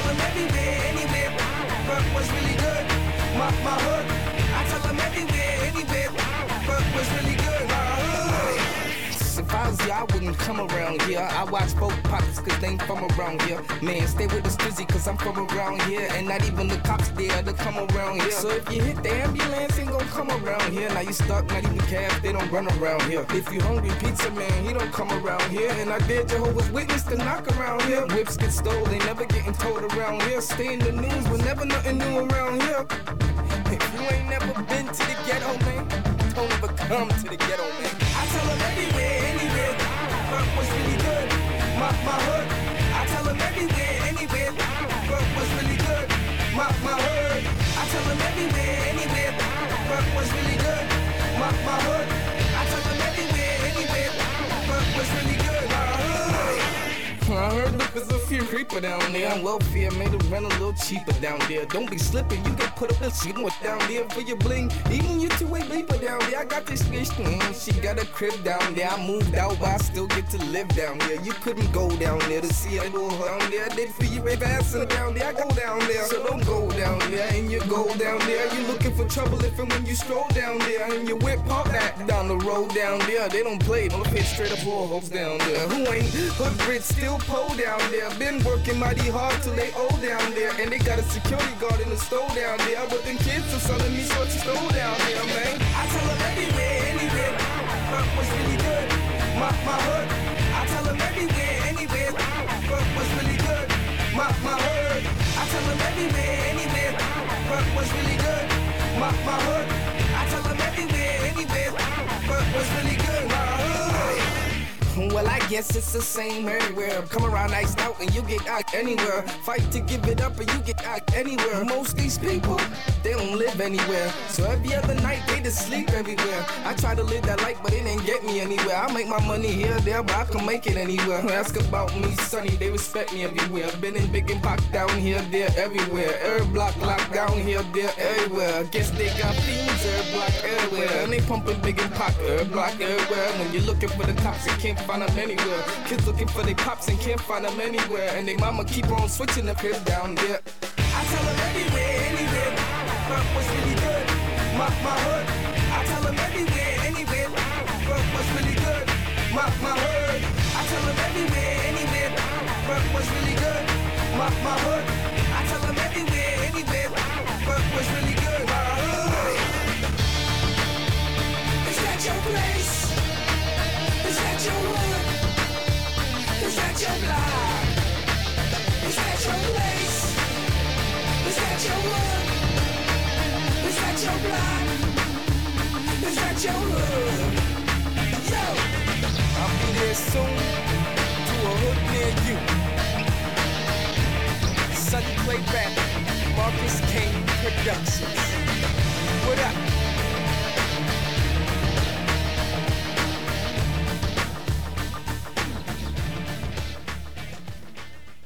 them everywhere, anywhere, but what's really good, my hood. I tell them everywhere, anywhere, but what's really good, my hood. If I was you, I wouldn't come around here. I watch both pops cause they ain't from around here. Man, stay with the strizzy cause I'm from around here. And not even the cops there to come around here. So if you hit the ambulance, ain't gon' come around here. Now you stuck, not even cabs, they don't run around here. If you hungry, pizza man, he don't come around here. And I dare Jehovah's Witness to knock around here. Whips get stole, they never getting told around here. Stay in the news, but never nothing new around here. If you ain't never been to the ghetto, man, don't ever come to the ghetto, man. I tell them everywhere, anywhere, but what's really good, my hood. I tell them everywhere, anywhere, but what's really good, my hood. I tell them everywhere, anywhere, but what's really good, my hood. I tell them everywhere, anywhere, but what's really good, my hood. I heard there's a few reaper down there. On welfare, made it rent a little cheaper down there. Don't be slipping, you get put up the shit down there for your bling. Even you two-way bleeper down there. I got this bitch, she got a crib down there. I moved out, but I still get to live down there. You couldn't go down there to see a little down there. They for you faster down there. I go down there, so don't go down there. And you go down there, you looking for trouble if and when you stroll down there. And you whip park that down the road down there. They don't play, don't hit straight up for hoes down there. Who ain't hood rich, still pole down there. Been working mighty hard till they old down there. And they got a security guard in the store down there. But them kids are selling me sorts of store down there, man. I tell them everywhere, anywhere, but what's really good, my hood. I tell them everywhere, anywhere, but what's really good, my hood. I tell them everywhere, anywhere, but what's really good, my hood. I tell them everywhere, anywhere, but what's really good, my hood. Well, I guess it's the same everywhere. Come around iced out and you get out anywhere. Fight to give it up and you get out anywhere. Most these people, they don't live anywhere. So every other night they just sleep everywhere. I try to live that life, but it ain't get me anywhere. I make my money here, there, but I can make it anywhere. Ask about me, sonny, they respect me everywhere. Been in Big and Pac down here, there, everywhere. Every block locked down here, there, everywhere. Guess they got fiends, every block everywhere. And they pumping Big and Pac, every block everywhere. When you're looking for the cops, you can't find them anywhere. Kids looking for their pops and can't find them anywhere. And they mama keep on switching the crib down there. I tell them everywhere, anywhere, but what's really good, my hood. I tell them everywhere, anywhere, but what's really good, my hood. I tell them everywhere, anywhere, but what's really good, my hood. I tell them everywhere, anywhere, but what's really good, my hood. Is that your place? Is that your hood? Is that your block? Is that your place? Is that your hood? Is that your block? Is that your hood? Yo! I'll be there soon to a hood near you. Sunny Play Rap, Marcus King Productions. What up?